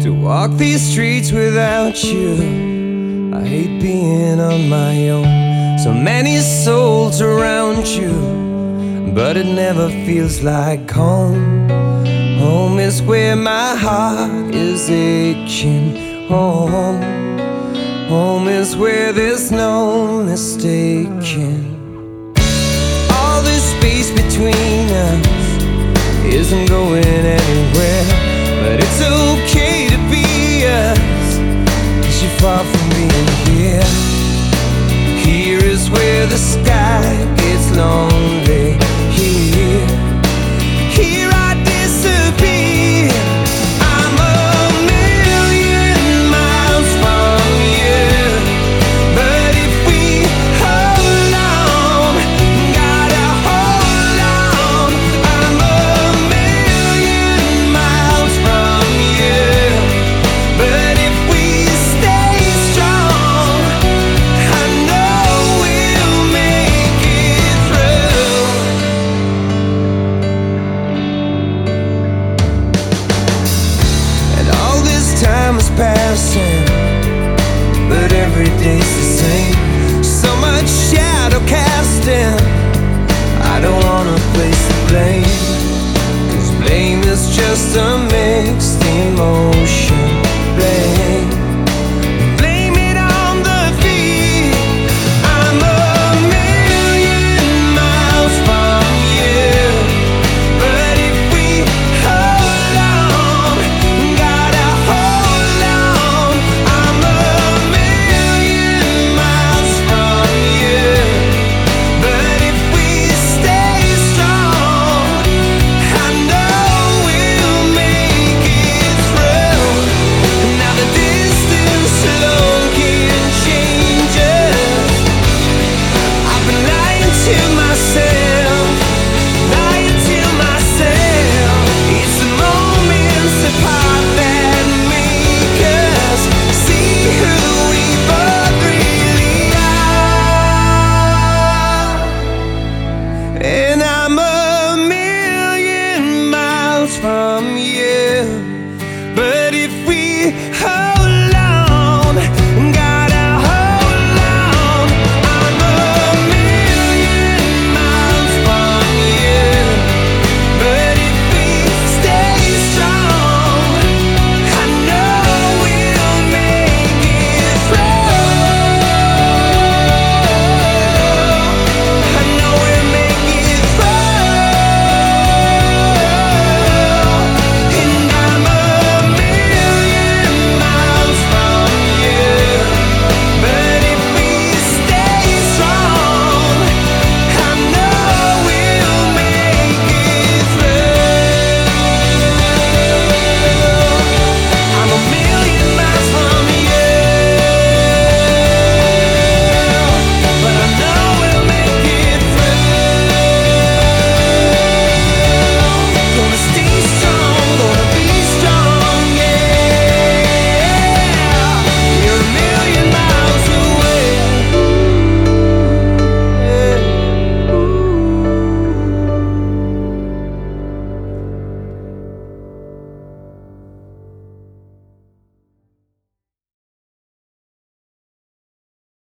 to walk these streets without you. I hate being on my own. So many souls around you, but it never feels like home. Home is where my heart is aching. Home, home is where there's no mistaking. All this space between us isn't going anywhere, but it's okay to be us, 'cause you're far from being here. Here is where the sky gets lonely. Here I disappear. I'm a million miles from you, but if we hold on, gotta hold on. I'm a million miles from you, but if we stay strong, I know we'll make it through. And all this time is passing, but every day's the same. So much shadow casting, I don't want to place the blame, 'cause blame is just a mix